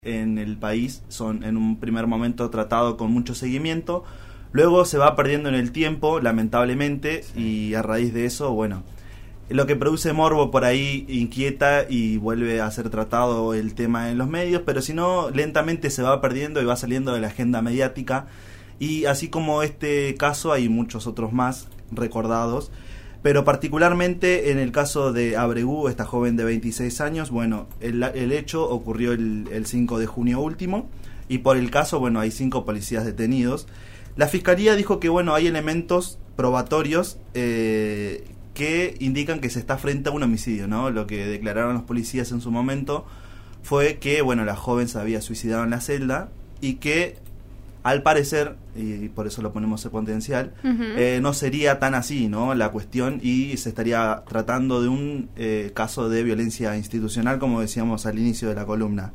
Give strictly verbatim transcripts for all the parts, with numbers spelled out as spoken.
en el país son en un primer momento tratados con mucho seguimiento, luego se va perdiendo en el tiempo, lamentablemente, y a raíz de eso, bueno, lo que produce morbo por ahí inquieta y vuelve a ser tratado el tema en los medios, pero si no, lentamente se va perdiendo y va saliendo de la agenda mediática, y así como este caso hay muchos otros más recordados. Pero particularmente en el caso de Abregu, esta joven de veintiséis años, bueno, el, el hecho ocurrió el, el cinco de junio último, y por el caso, bueno, hay cinco policías detenidos. La Fiscalía dijo que, bueno, hay elementos probatorios eh, que indican que se está frente a un homicidio, ¿no? Lo que declararon los policías en su momento fue que, bueno, la joven se había suicidado en la celda y que, al parecer, y por eso lo ponemos en potencial, uh-huh. eh, no sería tan así, ¿no? La cuestión, y se estaría tratando de un eh, caso de violencia institucional, como decíamos al inicio de la columna.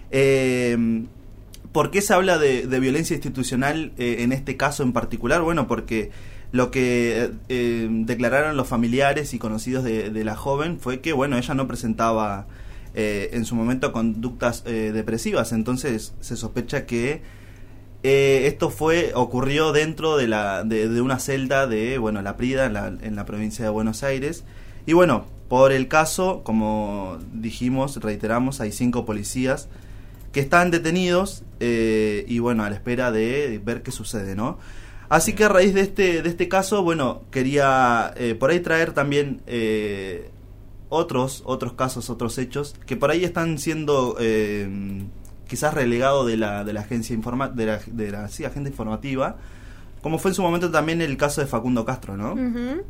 Eh, ¿Por qué se habla de, de violencia institucional eh, en este caso en particular? Bueno, porque lo que eh, declararon los familiares y conocidos de, de la joven fue que, bueno, ella no presentaba eh, en su momento conductas eh, depresivas, entonces se sospecha que Eh, esto fue ocurrió dentro de la de, de una celda de, bueno, La Prida, en la, en la provincia de Buenos Aires. Y bueno, por el caso, como dijimos, reiteramos, hay cinco policías que están detenidos eh, y bueno, a la espera de ver qué sucede, ¿no? Así que a raíz de este de este caso, bueno, quería eh, por ahí traer también eh, otros otros casos, otros hechos que por ahí están siendo eh, quizás relegado de la de la agencia informa de la de la sí, agenda informativa, como fue en su momento también el caso de Facundo Castro, ¿no? Uh-huh.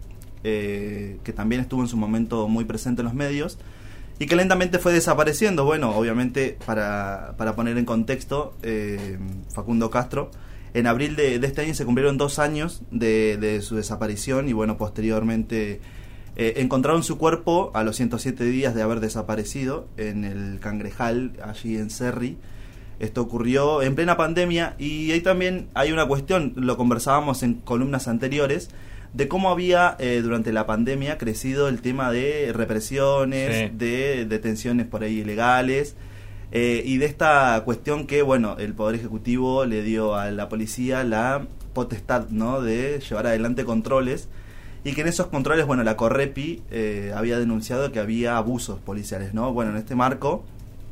Eh, que también estuvo en su momento muy presente en los medios y que lentamente fue desapareciendo. Bueno, obviamente, para para poner en contexto, eh, Facundo Castro, en abril de, de este año se cumplieron dos años de, de su desaparición y bueno, posteriormente Eh, encontraron su cuerpo a los ciento siete días de haber desaparecido en el Cangrejal, allí en Cerri. Esto ocurrió en plena pandemia y ahí también hay una cuestión, lo conversábamos en columnas anteriores, de cómo había eh, durante la pandemia crecido el tema de represiones, sí. de detenciones por ahí ilegales eh, y de esta cuestión que, bueno, el Poder Ejecutivo le dio a la policía la potestad, ¿no?, de llevar adelante controles. Y que en esos controles, bueno, la Correpi eh, había denunciado que había abusos policiales, ¿no? Bueno, en este marco,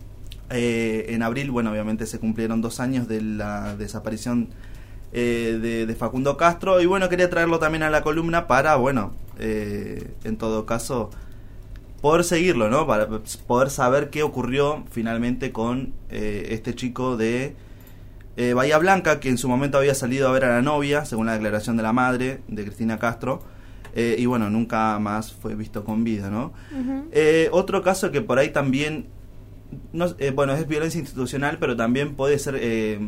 eh, en abril, bueno, obviamente se cumplieron dos años de la desaparición eh, de, de Facundo Castro. Y bueno, quería traerlo también a la columna para, bueno, eh, en todo caso, poder seguirlo, ¿no? Para poder saber qué ocurrió finalmente con eh, este chico de eh, Bahía Blanca, que en su momento había salido a ver a la novia, según la declaración de la madre de Cristina Castro. Eh, y bueno, nunca más fue visto con vida, ¿no? Uh-huh. Eh, otro caso que por ahí también, no, eh, bueno, es violencia institucional, pero también puede ser eh,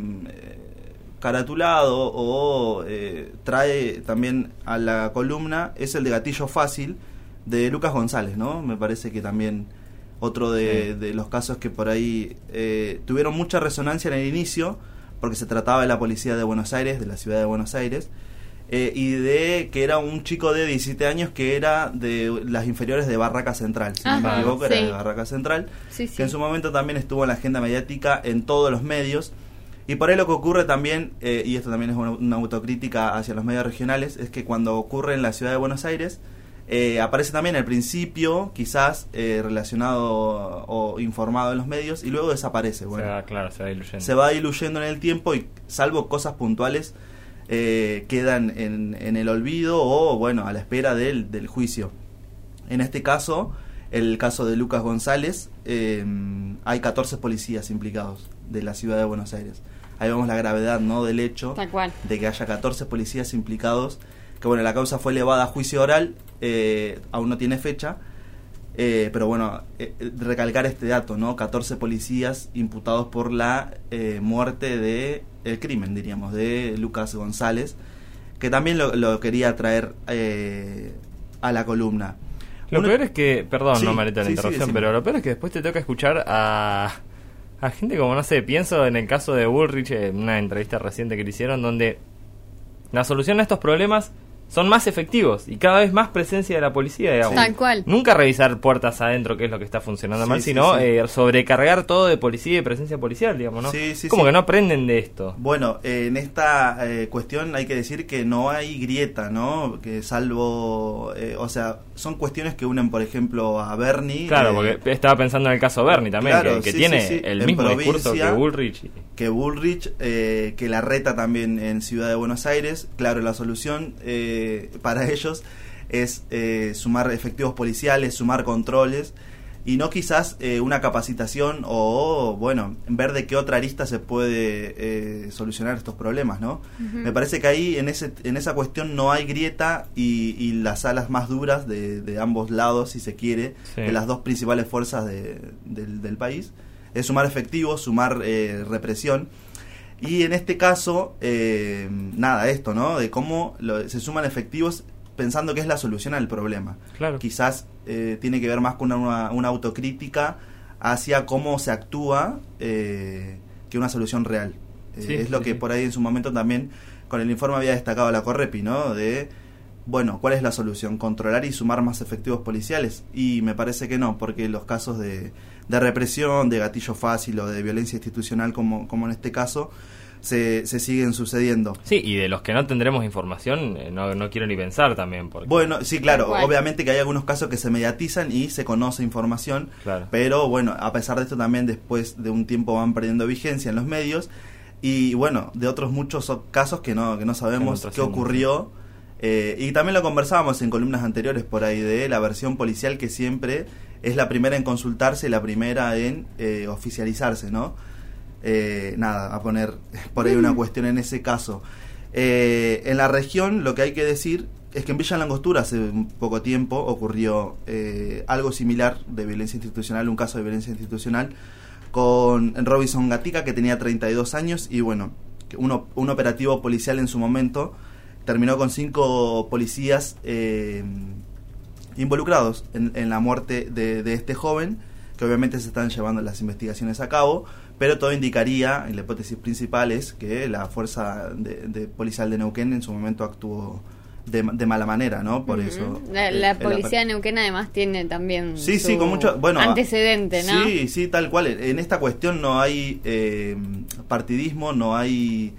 caratulado o eh, trae también a la columna, es el de Gatillo Fácil, de Lucas González, ¿no? Me parece que también otro de, sí. de los casos que por ahí eh, tuvieron mucha resonancia en el inicio, porque se trataba de la policía de Buenos Aires, de la ciudad de Buenos Aires, Eh, y de que era un chico de diecisiete años que era de las inferiores de Barraca Central, si Ajá, no me equivoco, sí. era de Barraca Central, sí, sí. que en su momento también estuvo en la agenda mediática en todos los medios. Y por ahí lo que ocurre también, eh, y esto también es una, una autocrítica hacia los medios regionales, es que cuando ocurre en la ciudad de Buenos Aires, eh, aparece también al principio, quizás eh, relacionado o informado en los medios, y luego desaparece. Bueno, se va, claro, se va diluyendo. Se va diluyendo en el tiempo y salvo cosas puntuales, Eh, quedan en, en el olvido o, bueno, a la espera del, del juicio. En este caso, el caso de Lucas González, eh, hay catorce policías implicados de la ciudad de Buenos Aires. Ahí vemos la gravedad, ¿no?, del hecho de que haya catorce policías implicados, que bueno, la causa fue elevada a juicio oral, eh, aún no tiene fecha, eh, pero bueno, eh, recalcar este dato, ¿no?, catorce policías imputados por la eh, muerte de el crimen, diríamos, de Lucas González, que también lo, lo quería traer eh, a la columna. Lo Uno... peor es que, perdón, sí, no Marita la sí, interrupción, sí, pero lo peor es que después te toca escuchar a, a gente como, no sé, pienso en el caso de Bullrich, en una entrevista reciente que le hicieron, donde la solución a estos problemas son más efectivos y cada vez más presencia de la policía, digamos. Tal cual. Nunca revisar puertas adentro, que es lo que está funcionando Sí, mal, sí, sino sí. Eh, sobrecargar todo de policía y presencia policial, digamos, ¿no? Sí, sí, Como sí. que no aprenden de esto. Bueno, eh, en esta eh, cuestión hay que decir que no hay grieta, ¿no? Que salvo, eh, o sea, son cuestiones que unen, por ejemplo, a Bernie. Claro, eh, porque estaba pensando en el caso Bernie también, claro, que, que sí, tiene sí, sí. el En mismo provincia, discurso que Bullrich. y- que Bullrich, eh, que la reta también en Ciudad de Buenos Aires. Claro, la solución eh, para ellos es eh, sumar efectivos policiales, sumar controles y no quizás eh, una capacitación o, bueno, ver de qué otra arista se puede eh, solucionar estos problemas, ¿no? Ujú. Me parece que ahí en ese en esa cuestión no hay grieta y, y las alas más duras de, de ambos lados, si se quiere, Sí. de las dos principales fuerzas de- del, del país, es sumar efectivos, sumar eh, represión. Y en este caso, eh, nada, esto, ¿no? De cómo lo- se suman efectivos pensando que es la solución al problema. Claro. Quizás eh, tiene que ver más con una, una autocrítica hacia cómo se actúa eh, que una solución real. Eh, Sí, es lo sí, que sí. por ahí en su momento también con el informe había destacado la Correpi, ¿no? De, bueno, ¿cuál es la solución? ¿Controlar y sumar más efectivos policiales? Y me parece que no, porque los casos de, de represión, de gatillo fácil o de violencia institucional, como, como en este caso, se, se siguen sucediendo. Sí, y de los que no tendremos información, eh, no, no quiero ni pensar también. Porque, Bueno, sí, claro, Tal cual. obviamente que hay algunos casos que se mediatizan y se conoce información, Claro. pero bueno, a pesar de esto también después de un tiempo van perdiendo vigencia en los medios y bueno, de otros muchos o- casos que no, que no sabemos Que no qué trascienden. ocurrió. Eh, y también lo conversábamos en columnas anteriores por ahí de la versión policial que siempre es la primera en consultarse y la primera en eh, oficializarse, ¿no? Eh, nada, a poner por ahí una cuestión en ese caso. Eh, en la región lo que hay que decir es que en Villa Langostura hace un poco tiempo ocurrió eh, algo similar de violencia institucional, un caso de violencia institucional con Robinson Gatica, que tenía treinta y dos años y bueno, que uno, un operativo policial en su momento terminó con cinco policías eh, involucrados en, en la muerte de, de este joven, que obviamente se están llevando las investigaciones a cabo, pero todo indicaría, en la hipótesis principal es que la fuerza de, de policial de Neuquén en su momento actuó de, de mala manera, ¿no? Por Ujú. eso... La, eh, la el- policía de Neuquén además tiene también Sí, su sí, con mucho... Bueno, antecedente, ¿no? Sí, sí, tal cual. En esta cuestión no hay eh, partidismo, no hay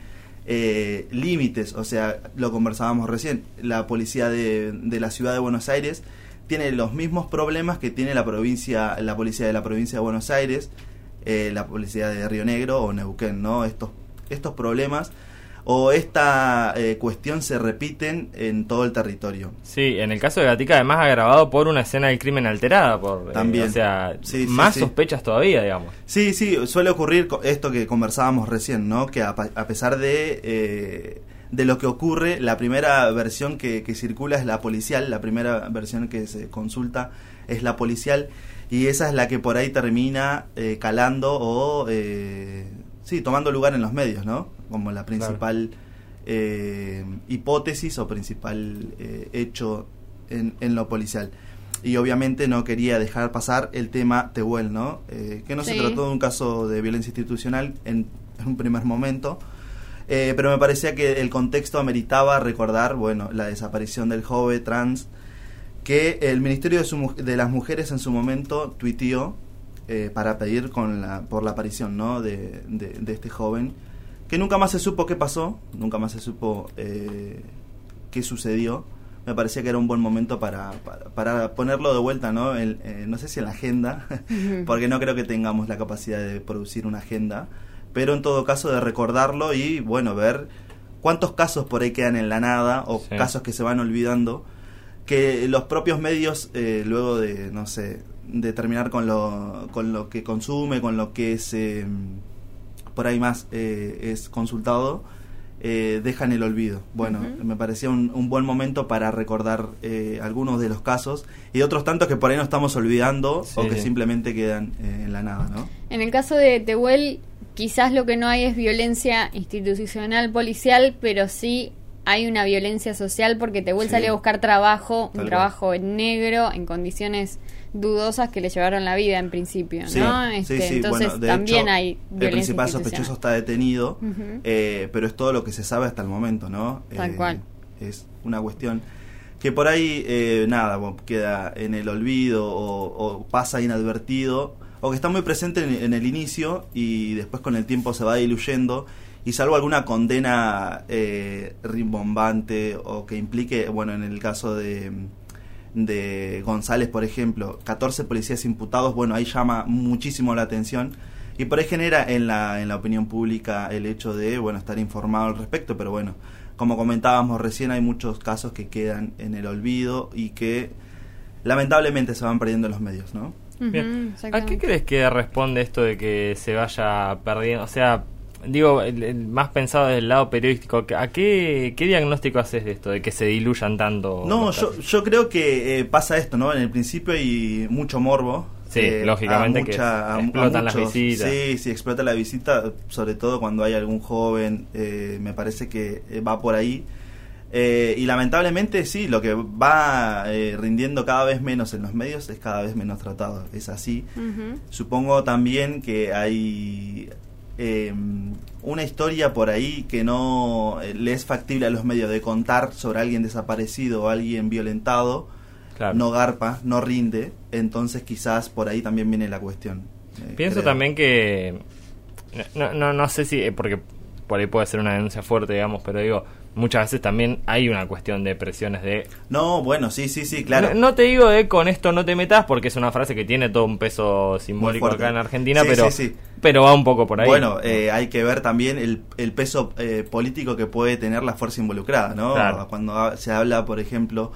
eh, límites. O sea, lo conversábamos recién. La policía de, de la ciudad de Buenos Aires tiene los mismos problemas que tiene la provincia, la policía de la provincia de Buenos Aires, eh, la policía de Río Negro o Neuquén, ¿no? Estos, estos problemas o esta eh, cuestión se repiten en todo el territorio. Sí, en el caso de Gatica además agravado por una escena del crimen alterada, por eh, También. o sea, Sí, sí, más sí. sospechas todavía, digamos. Sí, sí, suele ocurrir co- esto que conversábamos recién, ¿no? Que a, pa- a pesar de, eh, de lo que ocurre, la primera versión que, que circula es la policial, la primera versión que se consulta es la policial, y esa es la que por ahí termina eh, calando o, eh, sí, tomando lugar en los medios, ¿no? Como la principal eh, hipótesis o principal eh, hecho en, en lo policial. Y obviamente no quería dejar pasar el tema Tehuel, ¿no? Eh, que no se Sí. trató de un caso de violencia institucional en, en un primer momento, eh, pero me parecía que el contexto ameritaba recordar, bueno, la desaparición del joven trans, que el Ministerio de, su, mu- de las Mujeres en su momento tuiteó eh, para pedir con la, por la aparición, ¿no? de, de, de este joven, que nunca más se supo qué pasó, nunca más se supo eh, qué sucedió. Me parecía que era un buen momento para, para, para ponerlo de vuelta, ¿no? El, eh, no sé si en la agenda, Ujú. porque no creo que tengamos la capacidad de producir una agenda, pero en todo caso de recordarlo y, bueno, ver cuántos casos por ahí quedan en la nada o Sí. casos que se van olvidando, que los propios medios, eh, luego de, no sé, de terminar con lo, con lo que consume, con lo que es, eh, por ahí más eh, es consultado, eh, dejan el olvido. Bueno, Ujú. me parecía un, un buen momento para recordar eh, algunos de los casos y otros tantos que por ahí no estamos olvidando Sí, o que sí. simplemente quedan eh, en la nada, ¿no? En el caso de Tehuel, quizás lo que no hay es violencia institucional policial, pero sí hay una violencia social porque Tehuel Sí. salió a buscar trabajo, Tal un cual. trabajo en negro, en condiciones dudosas que le llevaron la vida en principio, Sí, ¿no? sí, Este, sí. entonces Bueno, de también hecho, hay el violencia principal sospechoso institucional. está detenido, Ujú. eh, pero es todo lo que se sabe hasta el momento, ¿no? Tal Eh, cual. es una cuestión que por ahí, eh, nada, bueno, queda en el olvido o, o pasa inadvertido, o que está muy presente en, en el inicio y después con el tiempo se va diluyendo, y salvo alguna condena eh, rimbombante o que implique, bueno, en el caso de, de González, por ejemplo, catorce policías imputados, bueno, ahí llama muchísimo la atención y por ahí genera en la, en la opinión pública el hecho de, bueno, estar informado al respecto, pero bueno, como comentábamos recién, hay muchos casos que quedan en el olvido y que lamentablemente se van perdiendo en los medios, ¿no? Bien. ¿A qué crees que responde esto de que se vaya perdiendo? O sea, digo, el, el más pensado desde el lado periodístico, ¿a qué, qué diagnóstico haces de esto, de que se diluyan tanto? No, yo, yo creo que eh, pasa esto, ¿no? En el principio hay mucho morbo. Sí, eh, lógicamente mucha, que explotan muchos, las visitas. Sí, sí, explota la visita, sobre todo cuando hay algún joven, eh, me parece que va por ahí. Eh, y lamentablemente sí, lo que va eh, rindiendo cada vez menos en los medios es cada vez menos tratado, es así. Uh-huh. Supongo también que hay eh, una historia por ahí que no eh, le es factible a los medios de contar sobre alguien desaparecido o alguien violentado, claro. No garpa, no rinde, entonces quizás por ahí también viene la cuestión. Eh, Pienso creo. también que, no, no, no sé si, porque por ahí puede ser una denuncia fuerte, digamos, pero digo, muchas veces también hay una cuestión de presiones de... No, bueno, sí, sí, sí, claro. No, no te digo de con esto no te metas, porque es una frase que tiene todo un peso simbólico acá en Argentina, sí, pero, sí, sí. pero va un poco por ahí. Bueno, eh, hay que ver también el, el peso eh, político que puede tener la fuerza involucrada, ¿no? Claro. Cuando se habla, por ejemplo,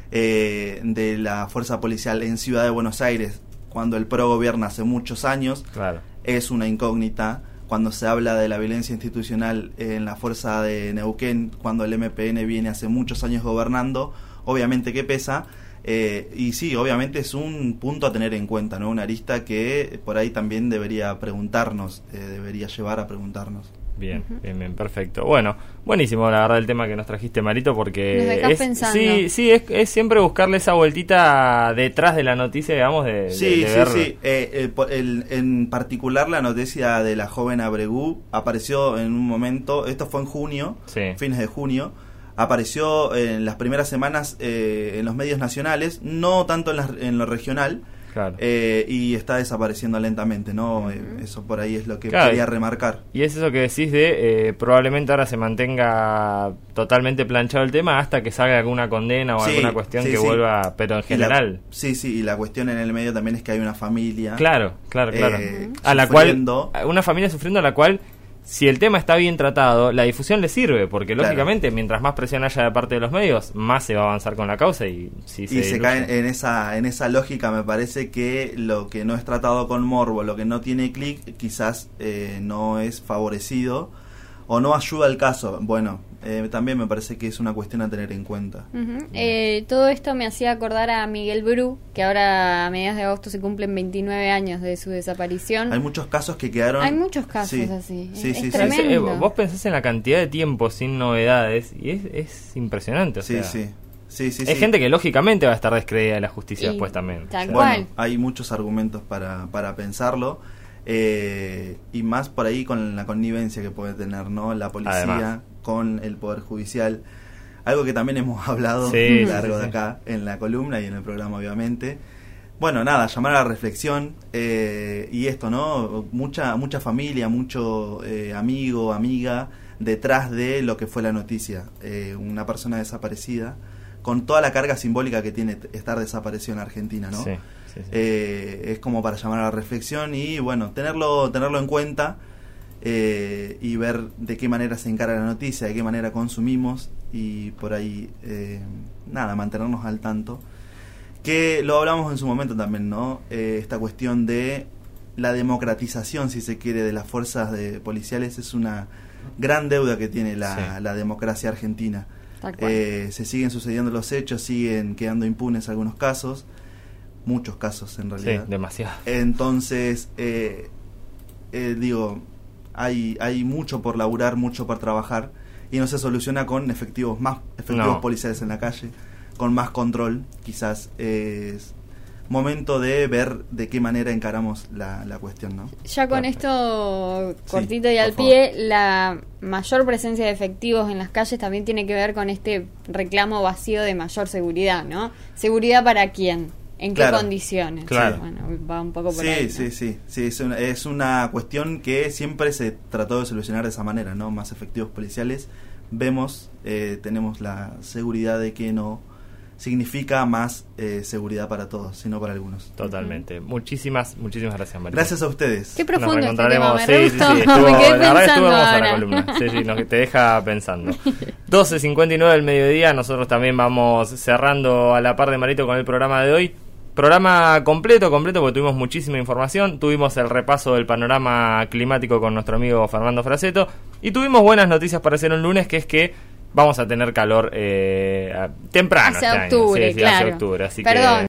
eh, de la fuerza policial en Ciudad de Buenos Aires, cuando el PRO gobierna hace muchos años, claro. Es una incógnita. Cuando se habla de la violencia institucional en la fuerza de Neuquén, cuando el M P N viene hace muchos años gobernando, obviamente que pesa, eh, y sí, obviamente es un punto a tener en cuenta, ¿no? Una arista que por ahí también debería preguntarnos, eh, debería llevar a preguntarnos. Bien, uh-huh. bien, bien, perfecto. Bueno, buenísimo la verdad el tema que nos trajiste, Marito, porque nos dejás es, pensando. sí, sí, es, es siempre buscarle esa vueltita detrás de la noticia, digamos, de, sí, de, de sí, ver... sí, eh, el, el, en particular la noticia de la joven Abregú apareció en un momento, esto fue en junio, sí. fines de junio, apareció en las primeras semanas eh, en los medios nacionales, no tanto en, la, en lo regional. Claro. Eh, y está desapareciendo lentamente, ¿no? Uh-huh. Eh, eso por ahí es lo que claro. quería remarcar. Y es eso que decís de eh, probablemente ahora se mantenga totalmente planchado el tema hasta que salga alguna condena o sí, alguna cuestión sí, que sí. vuelva, pero en general. La, sí, sí, y la cuestión en el medio también es que hay una familia. Claro, claro, claro. Eh, a la sufriendo. cual, una familia sufriendo a la cual, si el tema está bien tratado, la difusión le sirve, porque claro. lógicamente mientras más presión haya de parte de los medios, más se va a avanzar con la causa y si se, y se cae en esa en esa lógica. Me parece que lo que no es tratado con morbo, lo que no tiene clic, quizás eh, no es favorecido o no ayuda al caso. Bueno, eh, también me parece que es una cuestión a tener en cuenta. Uh-huh. Eh, todo esto me hacía acordar a Miguel Bru, que ahora a mediados de agosto se cumplen veintinueve años de su desaparición. Hay muchos casos que quedaron... Hay muchos casos sí. así. Sí, es sí, tremendo. Sí, eh, vos pensás en la cantidad de tiempo sin novedades y es, es impresionante. O sí, sea, sí. Sí, sí, hay sí. gente que lógicamente va a estar descreída de la justicia y después también. Tal o sea, cual. Bueno, hay muchos argumentos para, para pensarlo. Eh, y más por ahí con la connivencia que puede tener, ¿no? La policía Además. con el Poder Judicial, algo que también hemos hablado sí, a lo largo sí, de sí. acá en la columna y en el programa, obviamente. Bueno, nada, llamar a la reflexión eh, y esto, ¿no? Mucha mucha familia, mucho eh, amigo, amiga detrás de lo que fue la noticia. Eh, una persona desaparecida con toda la carga simbólica que tiene estar desaparecido en Argentina, ¿no? Sí. Sí, sí. Eh, es como para llamar a la reflexión y bueno, tenerlo tenerlo en cuenta eh, y ver de qué manera se encara la noticia, de qué manera consumimos y por ahí eh, nada, mantenernos al tanto, que lo hablamos en su momento también, ¿no? Eh, esta cuestión de la democratización, si se quiere, de las fuerzas de policiales es una gran deuda que tiene la, sí. la democracia argentina. Eh, se siguen sucediendo los hechos, siguen quedando impunes algunos casos, muchos casos en realidad. Sí, demasiado. Entonces, eh, eh, digo, hay hay mucho por laburar, mucho por trabajar y no se soluciona con efectivos más efectivos no. policiales en la calle, con más control, quizás es momento de ver de qué manera encaramos la, la cuestión, ¿no? Ya con Perfecto. esto, cortito Sí, y al por pie, la mayor presencia de efectivos en las calles también tiene que ver con este reclamo vacío de mayor seguridad, ¿no? ¿Seguridad para quién? ¿En Claro. qué condiciones? Claro. Bueno, va un poco por Sí, ahí, ¿no? sí, sí, sí, es una, es una cuestión que siempre se trató de solucionar de esa manera, ¿no? Más efectivos policiales. Vemos, eh, tenemos la seguridad de que no significa más eh, seguridad para todos, sino para algunos. Totalmente. Muchísimas, muchísimas gracias, María. Gracias a ustedes. Qué profundo Nos este tema, reencontraremos. me Sí, re sí, gustó. sí, estuvo- Me quedé la verdad estuvo pensando hermosa la ahora. columna. Sí, sí, nos- te deja pensando. doce cincuenta y nueve del mediodía, nosotros también vamos cerrando a la par de Marito con el programa de hoy. Programa completo, completo, porque tuvimos muchísima información. Tuvimos el repaso del panorama climático con nuestro amigo Fernando Fraseto. Y tuvimos buenas noticias para hacer un lunes, que es que vamos a tener calor eh, temprano. Hacia este año. octubre, Sí, sí, hacia claro. octubre, así Perdón. que